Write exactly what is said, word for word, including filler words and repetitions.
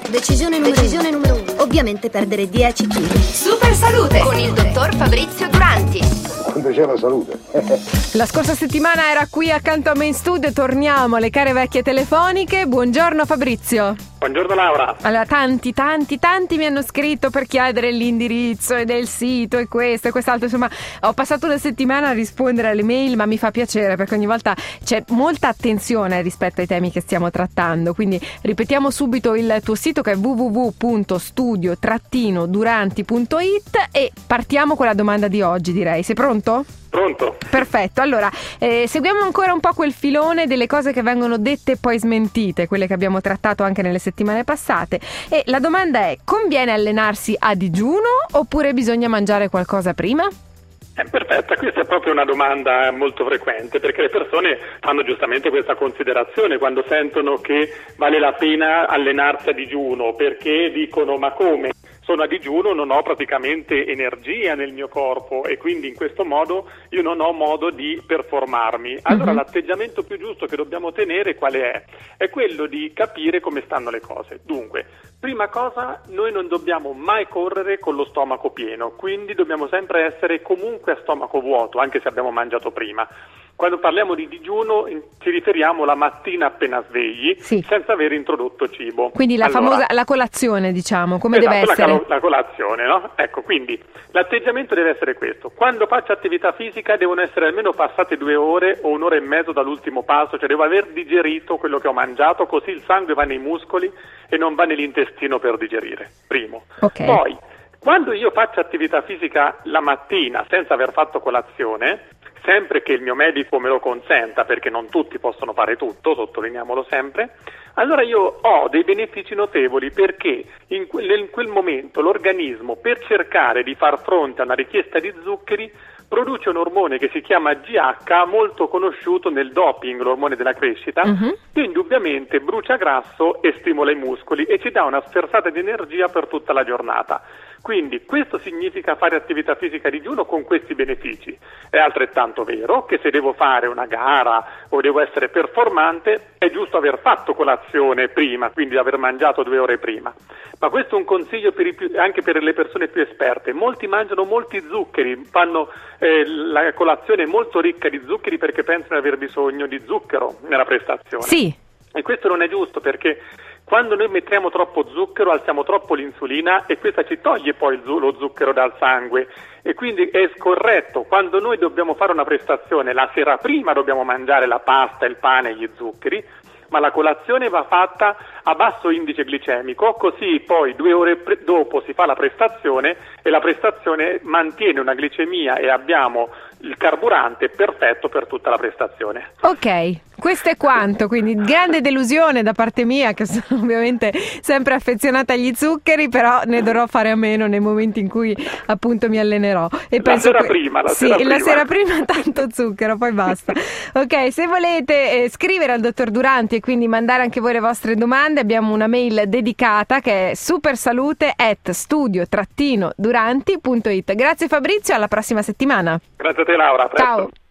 Decisione numero, Decisione numero uno. Ovviamente perdere dieci chili. Super salute con il dottor Fabrizio Duranti. Quando c'è la salute. La scorsa settimana era qui accanto a me in studio. Torniamo alle care vecchie telefoniche. Buongiorno Fabrizio. Buongiorno Laura. Allora, tanti, tanti, tanti mi hanno scritto per chiedere l'indirizzo e del sito e questo e quest'altro. Insomma, ho passato una settimana a rispondere alle mail, ma mi fa piacere perché ogni volta c'è molta attenzione rispetto ai temi che stiamo trattando. Quindi ripetiamo subito il tuo sito, che è w w w punto studio duranti punto i t, e partiamo con la domanda di oggi, direi. Sei pronto? Pronto? Perfetto, allora eh, seguiamo ancora un po' quel filone delle cose che vengono dette e poi smentite, quelle che abbiamo trattato anche nelle settimane passate, e la domanda è: conviene allenarsi a digiuno oppure bisogna mangiare qualcosa prima? Eh, perfetta, questa è proprio una domanda molto frequente, perché le persone fanno giustamente questa considerazione quando sentono che vale la pena allenarsi a digiuno, perché dicono: ma come? Sono a digiuno, non ho praticamente energia nel mio corpo e quindi in questo modo io non ho modo di performarmi. Allora uh-huh. l'atteggiamento più giusto che dobbiamo tenere quale è? È quello di capire come stanno le cose. Dunque, prima cosa, noi non dobbiamo mai correre con lo stomaco pieno, quindi dobbiamo sempre essere comunque a stomaco vuoto, anche se abbiamo mangiato prima. Quando parliamo di digiuno ci riferiamo la mattina appena svegli, sì, senza aver introdotto cibo. Quindi la allora, famosa la colazione, diciamo, come esatto, deve essere? La, la colazione, no? Ecco, quindi l'atteggiamento deve essere questo. Quando faccio attività fisica devono essere almeno passate due ore o un'ora e mezzo dall'ultimo pasto, cioè devo aver digerito quello che ho mangiato, così il sangue va nei muscoli e non va nell'intestino per digerire. Primo. Okay. Poi, quando io faccio attività fisica la mattina senza aver fatto colazione, sempre che il mio medico me lo consenta, perché non tutti possono fare tutto, sottolineiamolo sempre, allora io ho dei benefici notevoli, perché in quel, in quel momento l'organismo, per cercare di far fronte a una richiesta di zuccheri, produce un ormone che si chiama G H, molto conosciuto nel doping, l'ormone della crescita, uh-huh. che indubbiamente brucia grasso e stimola i muscoli e ci dà una sferzata di energia per tutta la giornata. Quindi questo significa fare attività fisica a digiuno con questi benefici. È altrettanto vero che se devo fare una gara o devo essere performante è giusto aver fatto colazione prima, quindi aver mangiato due ore prima. Ma questo è un consiglio per i più, anche per le persone più esperte. Molti mangiano molti zuccheri, fanno eh, la colazione molto ricca di zuccheri perché pensano di aver bisogno di zucchero nella prestazione. Sì. E questo non è giusto, perché quando noi mettiamo troppo zucchero alziamo troppo l'insulina e questa ci toglie poi lo zucchero dal sangue, e quindi è scorretto. Quando noi dobbiamo fare una prestazione la sera prima dobbiamo mangiare la pasta, il pane e gli zuccheri, ma la colazione va fatta a basso indice glicemico, così poi due ore pre- dopo si fa la prestazione e la prestazione mantiene una glicemia e abbiamo il carburante perfetto per tutta la prestazione. Ok, questo è quanto, quindi grande delusione da parte mia, che sono ovviamente sempre affezionata agli zuccheri, però ne dovrò fare a meno nei momenti in cui appunto mi allenerò. E la penso sera que- prima, la sì, sera prima. la sera prima tanto zucchero, poi basta. Ok, se volete eh, scrivere al dottor Duranti e quindi mandare anche voi le vostre domande, abbiamo una mail dedicata che è supersalute at studio duranti punto it. Grazie Fabrizio, alla prossima settimana. Grazie a te Laura, a presto. Ciao.